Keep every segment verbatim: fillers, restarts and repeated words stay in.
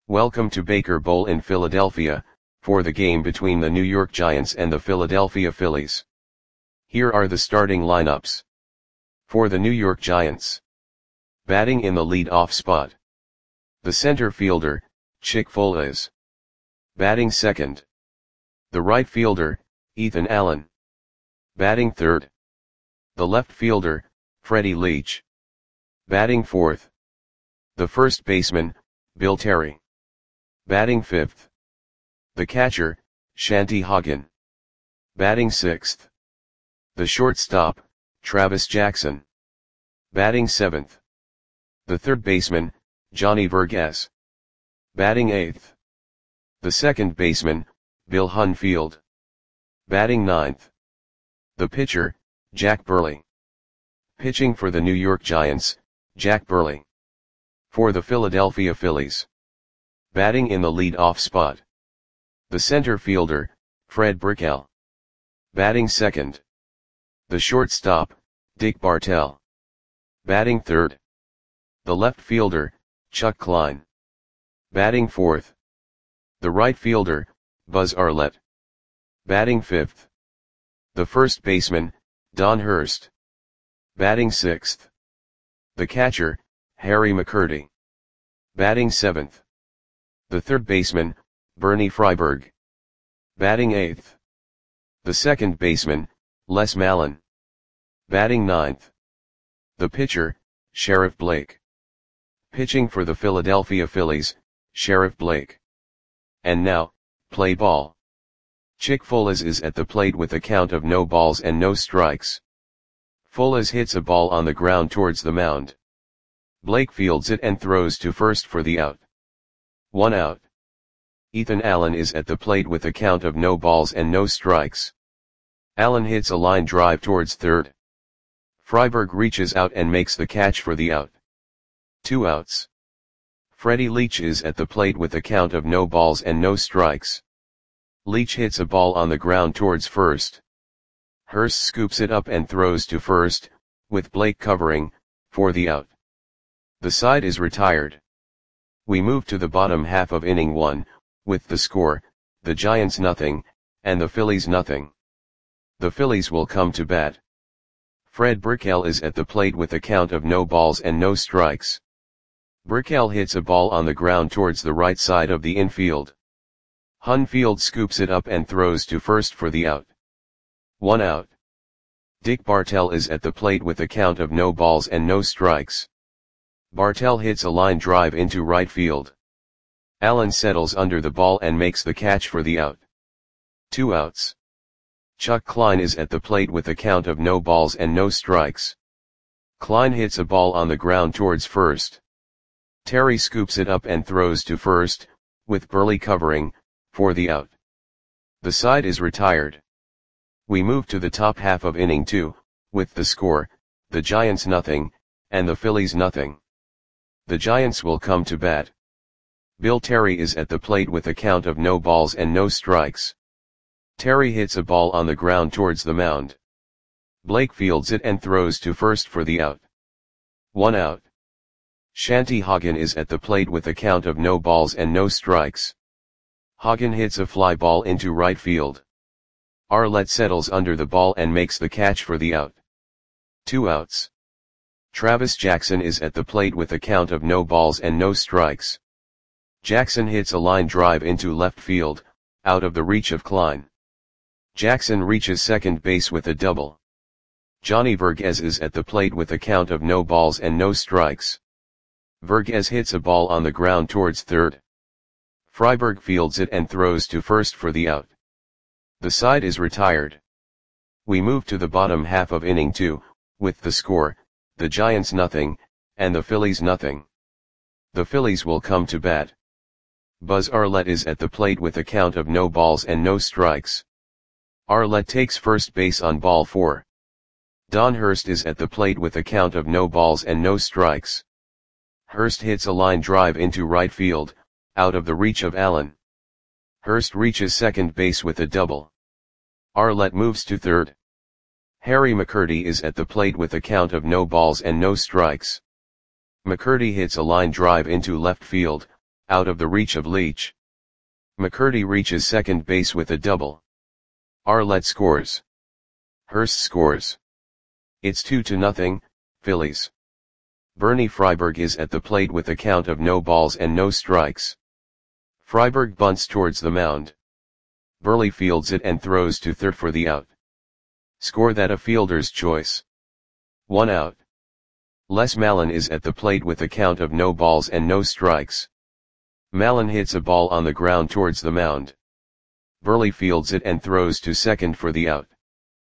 Welcome to Baker Bowl in Philadelphia, for the game between the New York Giants and the Philadelphia Phillies. Here are the starting lineups. For the New York Giants. Batting in the lead-off spot. The center fielder, Chick Foales. Batting second. The right fielder, Ethan Allen. Batting third. The left fielder, Freddie Leach. Batting fourth. The first baseman, Bill Terry. Batting fifth. The catcher, Shanty Hagen. Batting sixth. The shortstop, Travis Jackson. Batting seventh. The third baseman, Johnny Vergas. Batting eighth. The second baseman, Bill Hunfield. Batting ninth. The pitcher, Jack Burley. Pitching for the New York Giants, Jack Burley. For the Philadelphia Phillies. Batting in the lead-off spot. The center fielder, Fred Brickell. Batting second. The shortstop, Dick Bartell. Batting third. The left fielder, Chuck Klein. Batting fourth. The right fielder, Buzz Arlett. Batting fifth. The first baseman, Don Hurst. Batting sixth. The catcher, Harry McCurdy. Batting seventh. The third baseman, Bernie Freiberg. Batting eighth. The second baseman, Les Mallon. Batting ninth. The pitcher, Sheriff Blake. Pitching for the Philadelphia Phillies, Sheriff Blake. And now, play ball. Chick Foales is at the plate with a count of no balls and no strikes. Foales hits a ball on the ground towards the mound. Blake fields it and throws to first for the out. One out. Ethan Allen is at the plate with a count of no balls and no strikes. Allen hits a line drive towards third. Freiberg reaches out and makes the catch for the out. Two outs. Freddie Leach is at the plate with a count of no balls and no strikes. Leach hits a ball on the ground towards first. Hurst scoops it up and throws to first, with Blake covering, for the out. The side is retired. We move to the bottom half of inning one, with the score, the Giants nothing, and the Phillies nothing. The Phillies will come to bat. Fred Brickell is at the plate with a count of no balls and no strikes. Brickell hits a ball on the ground towards the right side of the infield. Hunfield scoops it up and throws to first for the out. One out. Dick Bartell is at the plate with a count of no balls and no strikes. Bartell hits a line drive into right field. Allen settles under the ball and makes the catch for the out. Two outs. Chuck Klein is at the plate with a count of no balls and no strikes. Klein hits a ball on the ground towards first. Terry scoops it up and throws to first, with Burley covering, for the out. The side is retired. We move to the top half of inning two, with the score, the Giants nothing, and the Phillies nothing. The Giants will come to bat. Bill Terry is at the plate with a count of no balls and no strikes. Terry hits a ball on the ground towards the mound. Blake fields it and throws to first for the out. One out. Shanty Hagen is at the plate with a count of no balls and no strikes. Hagen hits a fly ball into right field. Arlett settles under the ball and makes the catch for the out. Two outs. Travis Jackson is at the plate with a count of no balls and no strikes. Jackson hits a line drive into left field, out of the reach of Klein. Jackson reaches second base with a double. Johnny Vergas is at the plate with a count of no balls and no strikes. Vergas hits a ball on the ground towards third. Freiberg fields it and throws to first for the out. The side is retired. We move to the bottom half of inning two, with the score, the Giants nothing, and the Phillies nothing. The Phillies will come to bat. Buzz Arlett is at the plate with a count of no balls and no strikes. Arlett takes first base on ball four. Don Hurst is at the plate with a count of no balls and no strikes. Hurst hits a line drive into right field, out of the reach of Allen. Hurst reaches second base with a double. Arlett moves to third. Harry McCurdy is at the plate with a count of no balls and no strikes. McCurdy hits a line drive into left field, out of the reach of Leach. McCurdy reaches second base with a double. Arlett scores. Hurst scores. It's two to nothing, Phillies. Bernie Freiberg is at the plate with a count of no balls and no strikes. Freiberg bunts towards the mound. Burley fields it and throws to third for the out. Score that a fielder's choice. One out. Les Mallon is at the plate with a count of no balls and no strikes. Mallon hits a ball on the ground towards the mound. Burley fields it and throws to second for the out.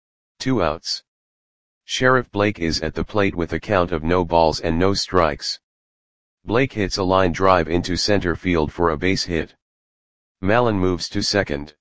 Two outs. Sheriff Blake is at the plate with a count of no balls and no strikes. Blake hits a line drive into center field for a base hit. Mallon moves to second.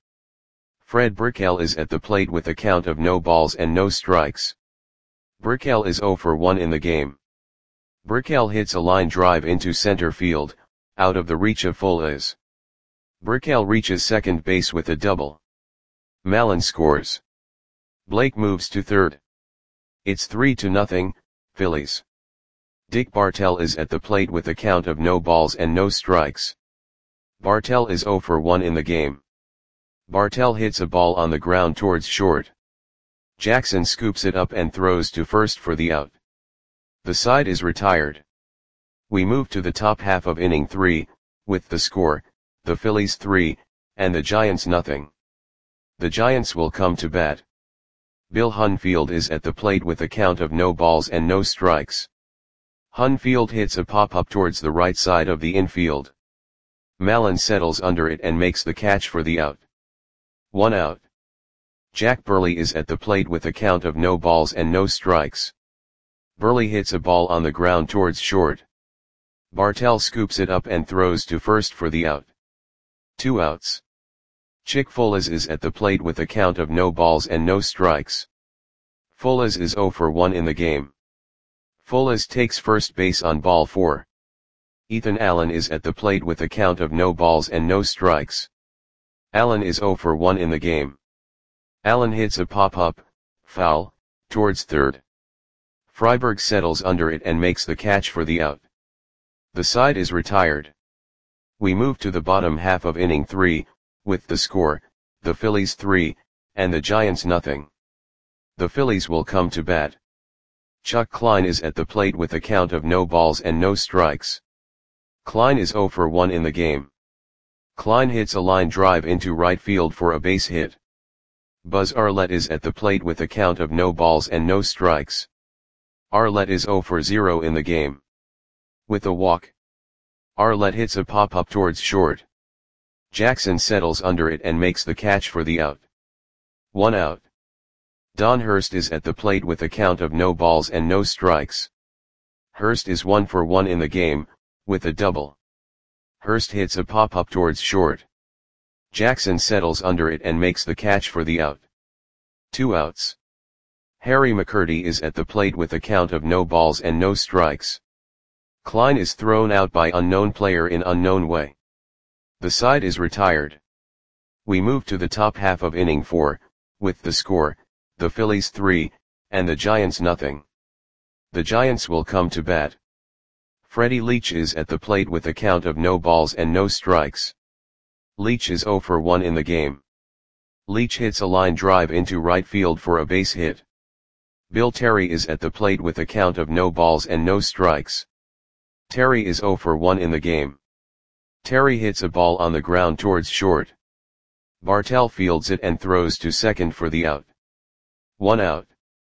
Fred Brickell is at the plate with a count of no balls and no strikes. Brickell is zero for one in the game. Brickell hits a line drive into center field, out of the reach of Fullez. Brickell reaches second base with a double. Mallon scores. Blake moves to third. It's three to nothing, Phillies. Dick Bartell is at the plate with a count of no balls and no strikes. Bartell is zero for one in the game. Bartell hits a ball on the ground towards short. Jackson scoops it up and throws to first for the out. The side is retired. We move to the top half of inning three, with the score, the Phillies three, and the Giants nothing. The Giants will come to bat. Bill Hunfield is at the plate with a count of no balls and no strikes. Hunfield hits a pop-up towards the right side of the infield. Mallon settles under it and makes the catch for the out. One out. Jack Burley is at the plate with a count of no balls and no strikes. Burley hits a ball on the ground towards short. Bartell scoops it up and throws to first for the out. Two outs. Chick Fullez is at the plate with a count of no balls and no strikes. Fullez is zero for one in the game. Fullez takes first base on ball four. Ethan Allen is at the plate with a count of no balls and no strikes. Allen is zero for one in the game. Allen hits a pop-up, foul, towards third. Freiberg settles under it and makes the catch for the out. The side is retired. We move to the bottom half of inning three, with the score, the Phillies three, and the Giants nothing. The Phillies will come to bat. Chuck Klein is at the plate with a count of no balls and no strikes. Klein is zero for one in the game. Klein hits a line drive into right field for a base hit. Buzz Arlett is at the plate with a count of no balls and no strikes. Arlett is zero for zero in the game. With a walk. Arlett hits a pop-up towards short. Jackson settles under it and makes the catch for the out. One out. Don Hurst is at the plate with a count of no balls and no strikes. Hurst is one for one in the game, with a double. Hurst hits a pop-up towards short. Jackson settles under it and makes the catch for the out. Two outs. Harry McCurdy is at the plate with a count of no balls and no strikes. Klein is thrown out by unknown player in unknown way. The side is retired. We move to the top half of inning four, with the score, the Phillies three, and the Giants nothing. The Giants will come to bat. Freddie Leach is at the plate with a count of no balls and no strikes. Leach is zero for one in the game. Leach hits a line drive into right field for a base hit. Bill Terry is at the plate with a count of no balls and no strikes. Terry is zero for one in the game. Terry hits a ball on the ground towards short. Bartell fields it and throws to second for the out. One out.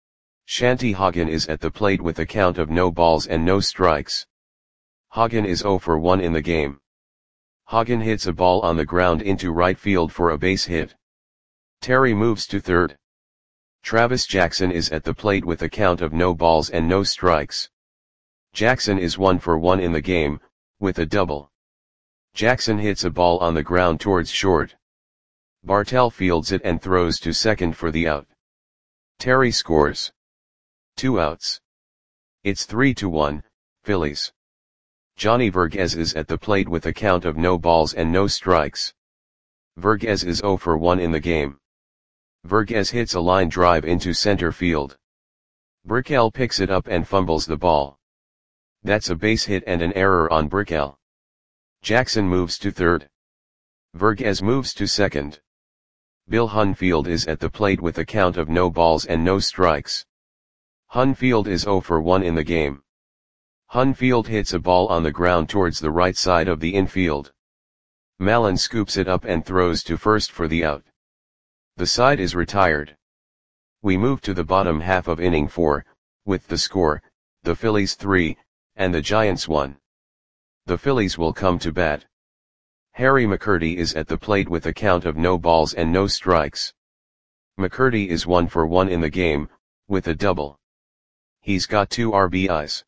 Shanty Hagen is at the plate with a count of no balls and no strikes. Hagen is zero for one in the game. Hagen hits a ball on the ground into right field for a base hit. Terry moves to third. Travis Jackson is at the plate with a count of no balls and no strikes. Jackson is one for one in the game, with a double. Jackson hits a ball on the ground towards short. Bartell fields it and throws to second for the out. Terry scores. Two outs. It's three to one, Phillies. Johnny Vergez is at the plate with a count of no balls and no strikes. Vergez is zero for one in the game. Vergez hits a line drive into center field. Brickell picks it up and fumbles the ball. That's a base hit and an error on Brickell. Jackson moves to third. Verghese moves to second. Bill Hunfield is at the plate with a count of no balls and no strikes. Hunfield is zero for one in the game. Hunfield hits a ball on the ground towards the right side of the infield. Mallon scoops it up and throws to first for the out. The side is retired. We move to the bottom half of inning four, with the score, the Phillies three, and the Giants one. The Phillies will come to bat. Harry McCurdy is at the plate with a count of no balls and no strikes. McCurdy is one for one in the game, with a double. He's got two R B Is.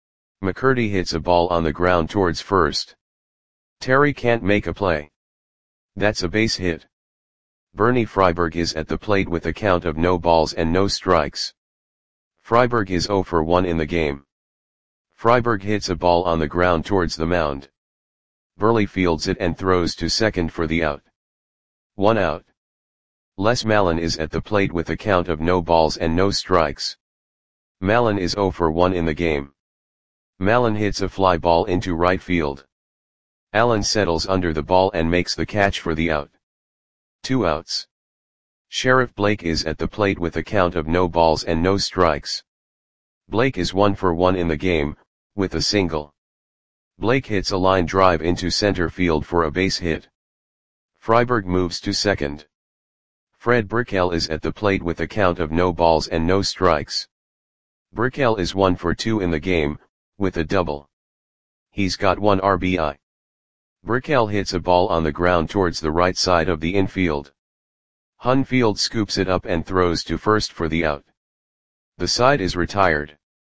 McCurdy hits a ball on the ground towards first. Terry can't make a play. That's a base hit. Bernie Freiberg is at the plate with a count of no balls and no strikes. Freiberg is zero for one in the game. Freiberg hits a ball on the ground towards the mound. Burley fields it and throws to second for the out. One out. Les Mallon is at the plate with a count of no balls and no strikes. Mallon is zero for one in the game. Mallon hits a fly ball into right field. Allen settles under the ball and makes the catch for the out. Two outs. Sheriff Blake is at the plate with a count of no balls and no strikes. Blake is one for one in the game, with a single. Blake hits a line drive into center field for a base hit. Freiberg moves to second. Fred Brickell is at the plate with a count of no balls and no strikes. Brickell is one for two in the game, with a double. He's got one R B I. Brickell hits a ball on the ground towards the right side of the infield. Hunfield scoops it up and throws to first for the out. The side is retired.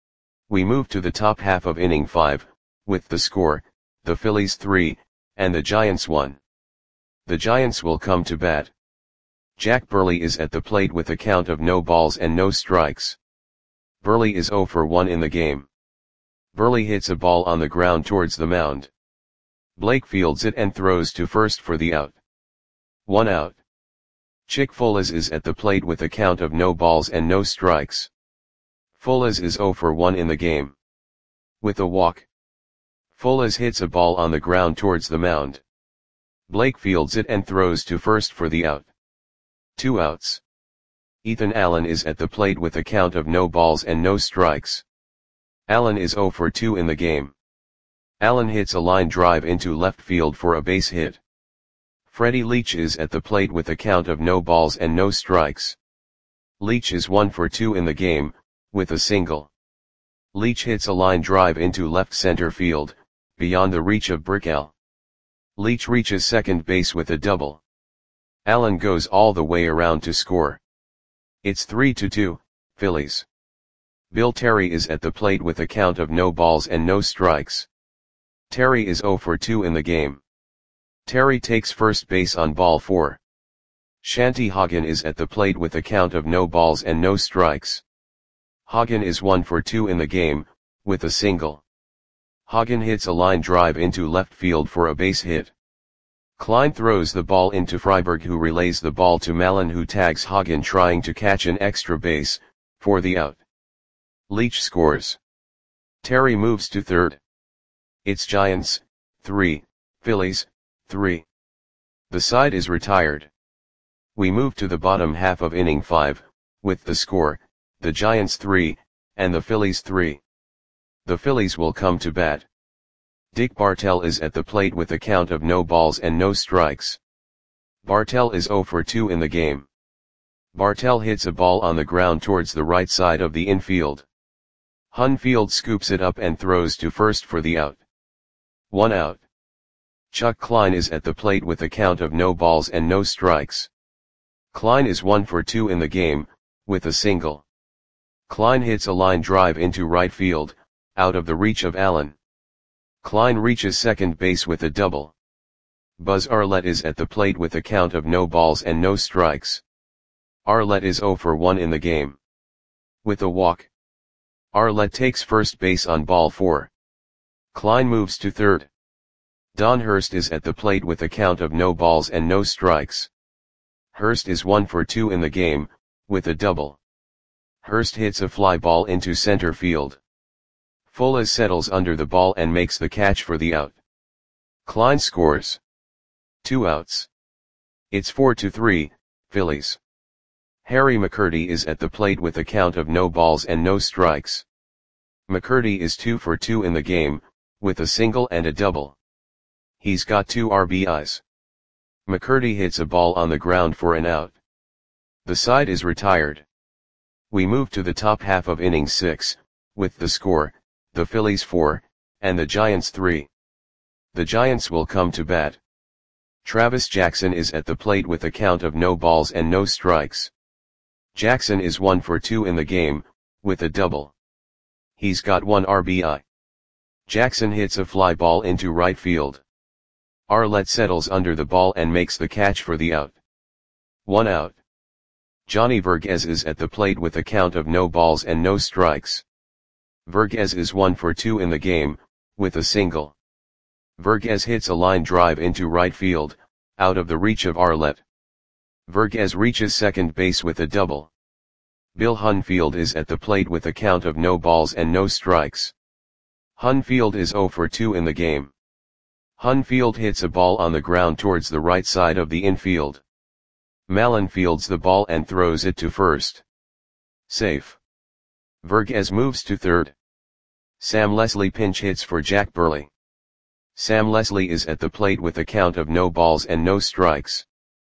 We move to the top half of inning five, with the score, the Phillies three, and the Giants one. The Giants will come to bat. Jack Burley is at the plate with a count of no balls and no strikes. Burley is zero for one in the game. Burley hits a ball on the ground towards the mound. Blake fields it and throws to first for the out. One out. Chick Folas is at the plate with a count of no balls and no strikes. Folas is zero for one in the game. With a walk. Folas hits a ball on the ground towards the mound. Blake fields it and throws to first for the out. Two outs. Ethan Allen is at the plate with a count of no balls and no strikes. Allen is zero for two in the game. Allen hits a line drive into left field for a base hit. Freddie Leach is at the plate with a count of no balls and no strikes. Leach is one for two in the game, with a single. Leach hits a line drive into left center field, beyond the reach of Brickell. Leach reaches second base with a double. Allen goes all the way around to score. It's three to two, Phillies. Bill Terry is at the plate with a count of no balls and no strikes. Terry is zero for two in the game. Terry takes first base on ball four. Shanty Hagen is at the plate with a count of no balls and no strikes. Hagen is one for two in the game, with a single. Hagen hits a line drive into left field for a base hit. Klein throws the ball into Freiberg, who relays the ball to Mallon, who tags Hagen trying to catch an extra base, for the out. Leach scores. Terry moves to third. It's Giants, three, Phillies, three. The side is retired. We move to the bottom half of inning five, with the score, the Giants three, and the Phillies three. The Phillies will come to bat. Dick Bartell is at the plate with a count of no balls and no strikes. Bartell is zero for two in the game. Bartell hits a ball on the ground towards the right side of the infield. Hunfield scoops it up and throws to first for the out. One out. Chuck Klein is at the plate with a count of no balls and no strikes. Klein is one for two in the game, with a single. Klein hits a line drive into right field, out of the reach of Allen. Klein reaches second base with a double. Buzz Arlett is at the plate with a count of no balls and no strikes. Arlett is zero for one in the game. With a walk. Arlett takes first base on ball four. Klein moves to third. Don Hurst is at the plate with a count of no balls and no strikes. Hurst is one for two in the game, with a double. Hurst hits a fly ball into center field. Folas settles under the ball and makes the catch for the out. Klein scores. Two outs. It's four to three, Phillies. Harry McCurdy is at the plate with a count of no balls and no strikes. McCurdy is two for two in the game, with a single and a double. He's got two R B Is. McCurdy hits a ball on the ground for an out. The side is retired. We move to the top half of inning six, with the score, the Phillies four, and the Giants three. The Giants will come to bat. Travis Jackson is at the plate with a count of no balls and no strikes. Jackson is one for two in the game, with a double. He's got one R B I. Jackson hits a fly ball into right field. Arlett settles under the ball and makes the catch for the out. One out. Johnny Verghese is at the plate with a count of no balls and no strikes. Verghese is one for two in the game, with a single. Verghese hits a line drive into right field, out of the reach of Arlett. Verghese reaches second base with a double. Bill Hunfield is at the plate with a count of no balls and no strikes. Hunfield is zero for two in the game. Hunfield hits a ball on the ground towards the right side of the infield. Mallon fields the ball and throws it to first. Safe. Verghese moves to third. Sam Leslie pinch hits for Jack Burley. Sam Leslie is at the plate with a count of no balls and no strikes.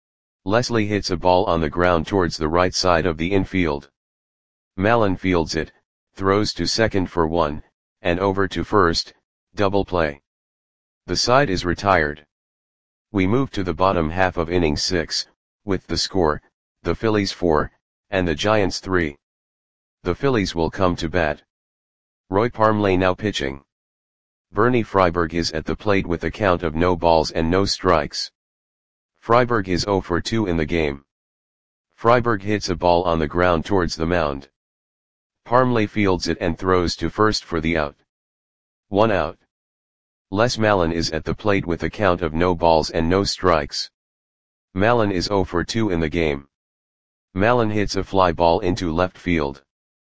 Leslie hits a ball on the ground towards the right side of the infield. Mallon fields it, throws to second for one, and over to first, double play. The side is retired. We move to the bottom half of inning six, with the score, the Phillies four, and the Giants three. The Phillies will come to bat. Roy Parmley now pitching. Bernie Freiberg is at the plate with a count of no balls and no strikes. Freiberg is zero for two in the game. Freiberg hits a ball on the ground towards the mound. Parmley fields it and throws to first for the out. One out. Les Mallon is at the plate with a count of no balls and no strikes. Mallon is zero for two in the game. Mallon hits a fly ball into left field.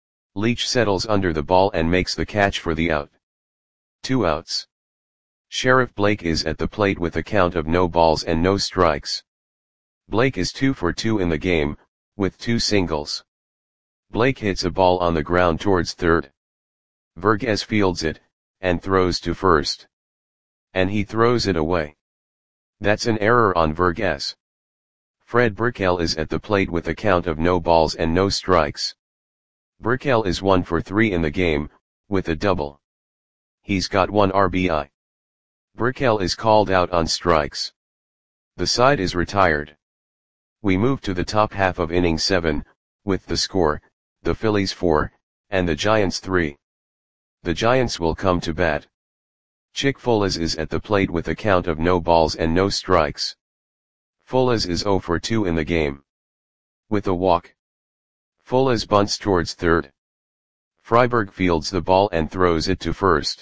Leach settles under the ball and makes the catch for the out. Two outs. Sheriff Blake is at the plate with a count of no balls and no strikes. Blake is two for two in the game, with two singles. Blake hits a ball on the ground towards third. Verghese fields it, and throws to first. And he throws it away. That's an error on Verghese. Fred Burkell is at the plate with a count of no balls and no strikes. Burkell is one for three in the game, with a double. He's got one R B I. Burkell is called out on strikes. The side is retired. We move to the top half of inning seven, with the score, the Phillies four, and the Giants three. The Giants will come to bat. Chick Folas is at the plate with a count of no balls and no strikes. Folas is zero for two in the game. With a walk. Folas bunts towards third. Freiberg fields the ball and throws it to first.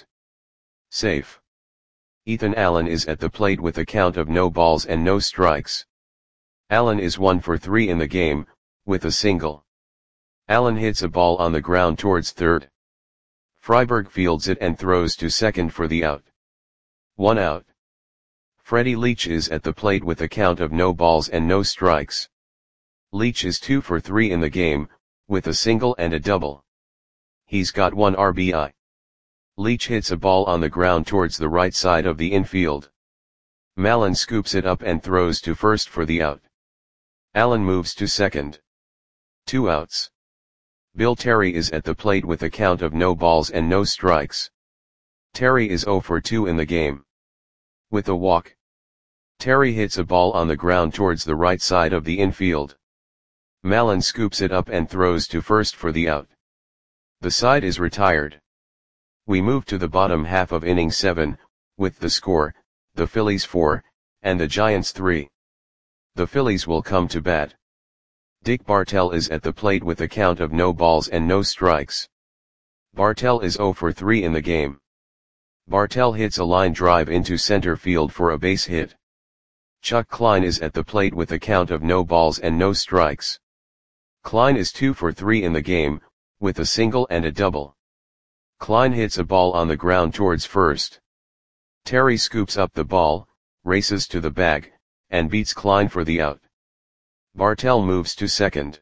Safe. Ethan Allen is at the plate with a count of no balls and no strikes. Allen is one for three in the game, with a single. Allen hits a ball on the ground towards third. Freiberg fields it and throws to second for the out. One out. Freddie Leach is at the plate with a count of no balls and no strikes. Leach is two for three in the game, with a single and a double. He's got one R B I. Leach hits a ball on the ground towards the right side of the infield. Mallon scoops it up and throws to first for the out. Allen moves to second. Two outs. Bill Terry is at the plate with a count of no balls and no strikes. Terry is zero for two in the game. With a walk. Terry hits a ball on the ground towards the right side of the infield. Mallon scoops it up and throws to first for the out. The side is retired. We move to the bottom half of inning seven, with the score, the Phillies four, and the Giants three. The Phillies will come to bat. Dick Bartell is at the plate with a count of no balls and no strikes. Bartell is zero for three in the game. Bartell hits a line drive into center field for a base hit. Chuck Klein is at the plate with a count of no balls and no strikes. Klein is two for three in the game, with a single and a double. Klein hits a ball on the ground towards first. Terry scoops up the ball, races to the bag, and beats Klein for the out. Bartell moves to second.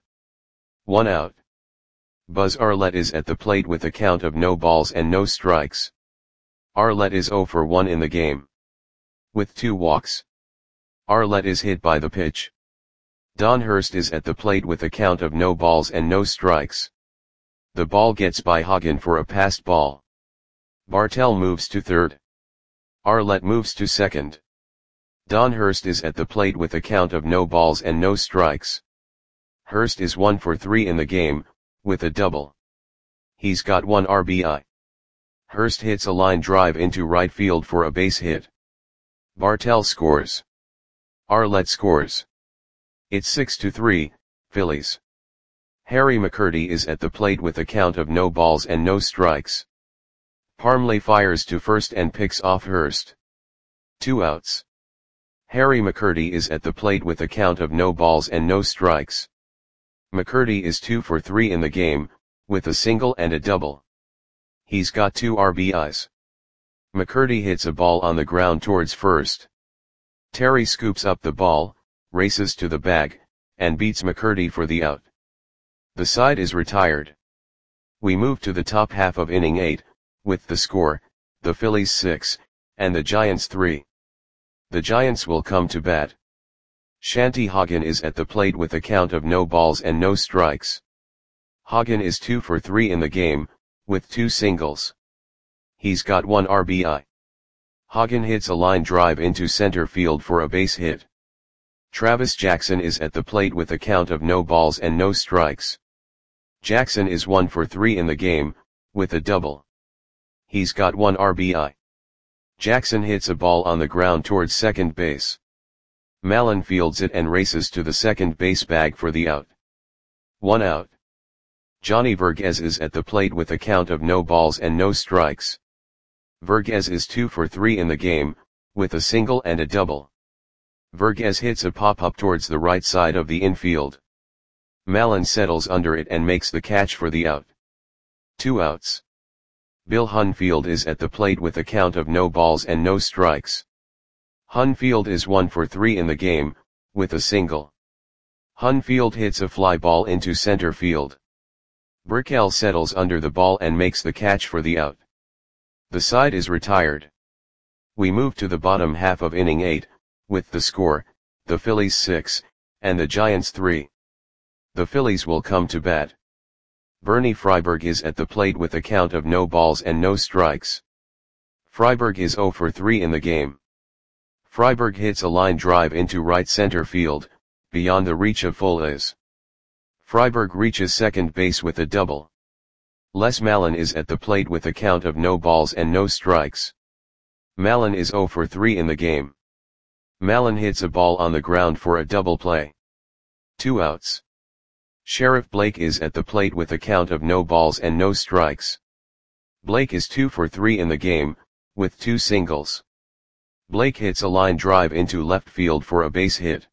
One out. Buzz Arlett is at the plate with a count of no balls and no strikes. Arlett is zero for one in the game, with two walks. Arlett is hit by the pitch. Don Hurst is at the plate with a count of no balls and no strikes. The ball gets by Hagen for a passed ball. Bartell moves to third. Arlett moves to second. Don Hurst is at the plate with a count of no balls and no strikes. Hurst is one for three in the game, with a double. He's got one R B I. Hurst hits a line drive into right field for a base hit. Bartell scores. Arlett scores. It's six to three, Phillies. Harry McCurdy is at the plate with a count of no balls and no strikes. Parmley fires to first and picks off Hurst. Two outs. Harry McCurdy is at the plate with a count of no balls and no strikes. McCurdy is two for three in the game, with a single and a double. He's got two R B Is. McCurdy hits a ball on the ground towards first. Terry scoops up the ball, races to the bag, and beats McCurdy for the out. The side is retired. We move to the top half of inning eight, with the score, the Phillies six, and the Giants three. The Giants will come to bat. Shanty Hagen is at the plate with a count of no balls and no strikes. Hagen is two for three in the game, with two singles. He's got one R B I. Hagen hits a line drive into center field for a base hit. Travis Jackson is at the plate with a count of no balls and no strikes. Jackson is one for three in the game, with a double. He's got one R B I. Jackson hits a ball on the ground towards second base. Mallon fields it and races to the second base bag for the out. One out. Johnny Verghese is at the plate with a count of no balls and no strikes. Verghese is two for three in the game, with a single and a double. Verghese hits a pop-up towards the right side of the infield. Mallon settles under it and makes the catch for the out. Two outs. Bill Hunfield is at the plate with a count of no balls and no strikes. Hunfield is one for three in the game, with a single. Hunfield hits a fly ball into center field. Burkell settles under the ball and makes the catch for the out. The side is retired. We move to the bottom half of inning eight, with the score, the Phillies six, and the Giants three. The Phillies will come to bat. Bernie Freiberg is at the plate with a count of no balls and no strikes. Freiberg is zero for three in the game. Freiberg hits a line drive into right center field, beyond the reach of Fules. Freiberg reaches second base with a double. Les Mallon is at the plate with a count of no balls and no strikes. Mallon is zero for three in the game. Mallon hits a ball on the ground for a double play. Two outs. Sheriff Blake is at the plate with a count of no balls and no strikes. Blake is two for three in the game, with two singles. Blake hits a line drive into left field for a base hit.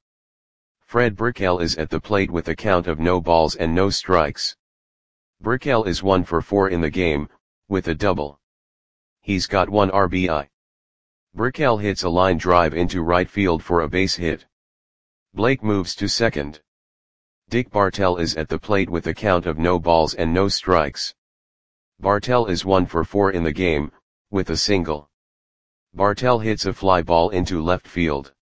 Fred Burkell is at the plate with a count of no balls and no strikes. Burkell is one for four in the game, with a double. He's got one R B I. Burkell hits a line drive into right field for a base hit. Blake moves to second. Dick Bartell is at the plate with a count of no balls and no strikes. Bartell is one for four in the game, with a single. Bartell hits a fly ball into left field.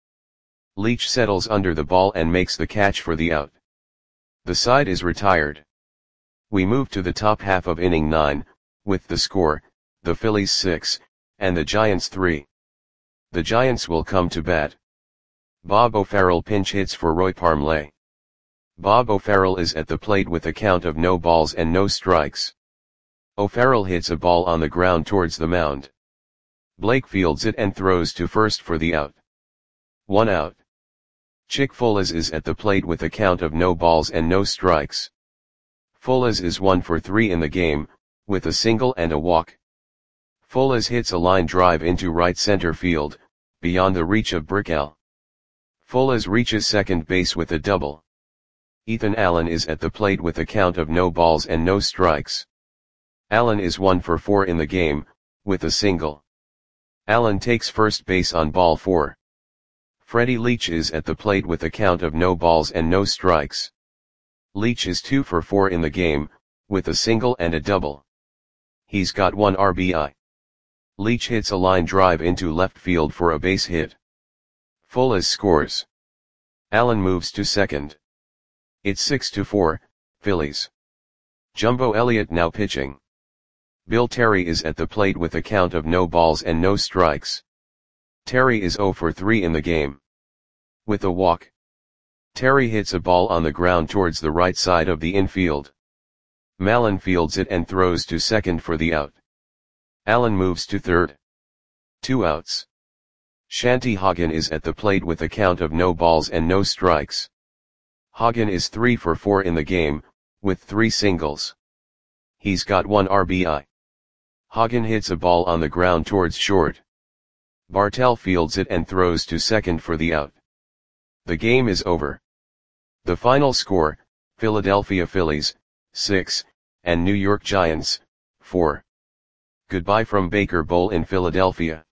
Leach settles under the ball and makes the catch for the out. The side is retired. We move to the top half of inning nine, with the score, the Phillies six, and the Giants three. The Giants will come to bat. Bob O'Farrell pinch hits for Roy Parmley. Bob O'Farrell is at the plate with a count of no balls and no strikes. O'Farrell hits a ball on the ground towards the mound. Blake fields it and throws to first for the out. One out. Chick Fules is at the plate with a count of no balls and no strikes. Fules is one for three in the game, with a single and a walk. Fules hits a line drive into right center field, beyond the reach of Burkell. Fules reaches second base with a double. Ethan Allen is at the plate with a count of no balls and no strikes. Allen is one for four in the game, with a single. Allen takes first base on ball four. Freddie Leach is at the plate with a count of no balls and no strikes. Leach is two for four in the game, with a single and a double. He's got one R B I. Leach hits a line drive into left field for a base hit. Fuller scores. Allen moves to second. It's six to four, Phillies. Jumbo Elliott now pitching. Bill Terry is at the plate with a count of no balls and no strikes. Terry is zero for three in the game. With a walk. Terry hits a ball on the ground towards the right side of the infield. Mallon fields it and throws to second for the out. Allen moves to third. Two outs. Shanty Hagen is at the plate with a count of no balls and no strikes. Hagen is three for four in the game, with three singles. He's got one R B I. Hagen hits a ball on the ground towards short. Bartell fields it and throws to second for the out. The game is over. The final score, Philadelphia Phillies, six, and New York Giants, four. Goodbye from Baker Bowl in Philadelphia.